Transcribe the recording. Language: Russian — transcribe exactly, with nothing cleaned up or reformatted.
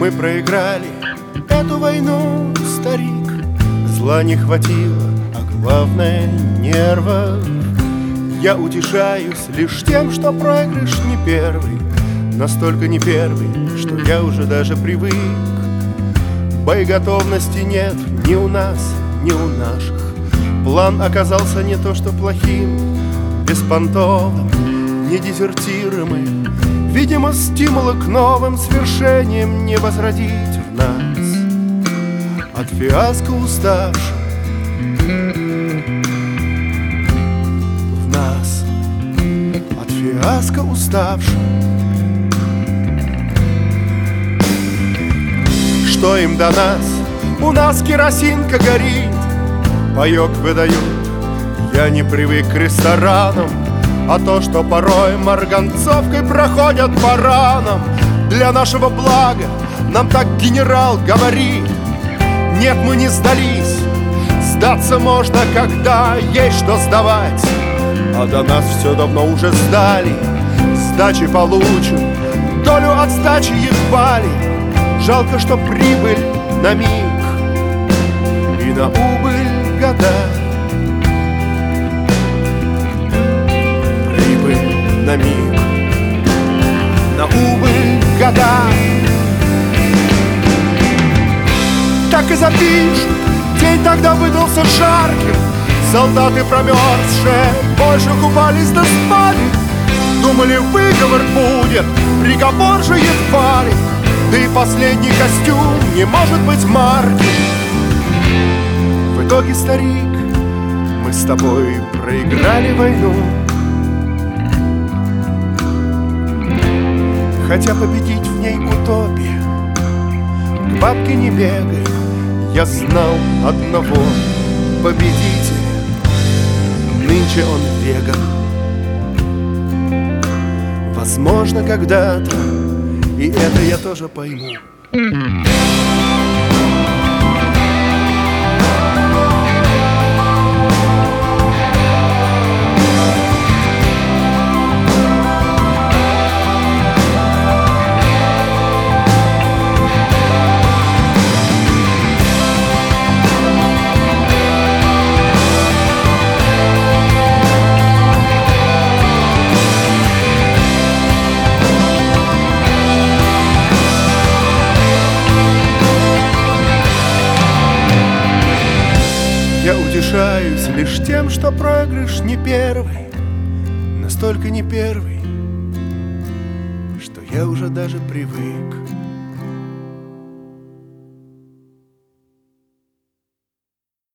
Мы проиграли эту войну, старик. Зла не хватило, а главное — нервов. Я утешаюсь лишь тем, что проигрыш не первый. Настолько не первый, что я уже даже привык. Боеготовности нет ни у нас, ни у наших. План оказался не то что плохим, беспонтовым, не дезертируемым. Видимо, стимула к новым свершениям не возродить в нас. От фиаско уставшим в нас, от фиаско уставшим. Что им до нас? У нас керосинка горит, паёк выдают. Я не привык к ресторанам, а то, что порой марганцовкой проходят по ранам. Для нашего блага нам так генерал говорит. Нет, мы не сдались. Сдаться можно, когда есть что сдавать. А до нас все давно уже сдали. Сдачи получим, долю от сдачи едва ли. Жалко, что прибыль на миг и на убыль года. Прибыль на миг, на убыль года. Так и запишут, день тогда выдался жарким. Солдаты промерзшие больше купались да спали. Думали, выговор будет, приговор же едва ли. Да и последний костюм не может быть марки. В итоге, старик, мы с тобой проиграли войну. Хотя победить в ней утопия. К бабке не бегай, я знал одного победителя. Нынче он веган. Возможно, когда-то и это я тоже пойму. Я утешаюсь лишь тем, что проигрыш не первый, настолько не первый, что я уже даже привык.